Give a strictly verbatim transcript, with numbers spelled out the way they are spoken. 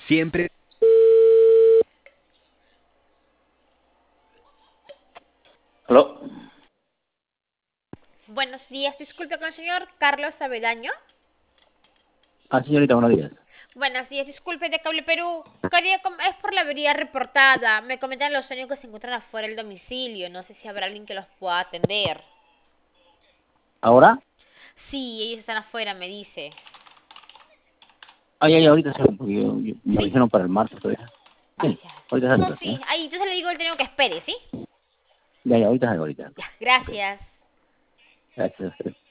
Siempre. ¿Aló? Buenos días, disculpe con el señor Carlos Avedaño. Ah, señorita, buenos días. Buenos días, disculpe de Cable Perú. Quería com- es por la avería reportada. Me comentan los sueños que se encuentran afuera del domicilio. No sé si habrá alguien que los pueda atender. ¿Ahora? Sí, ellos están afuera, me dice. Ay, ay, ahorita se porque yo- yo- me ¿Sí? avisaron para el martes todavía. Ah, Sí, ya. ahorita sale, No, pues, ¿eh? sí. Ahí entonces le digo al tengo que espere, ¿sí? Ya, ya, ahorita sale, ahorita. Ya, Ok, gracias. gracias.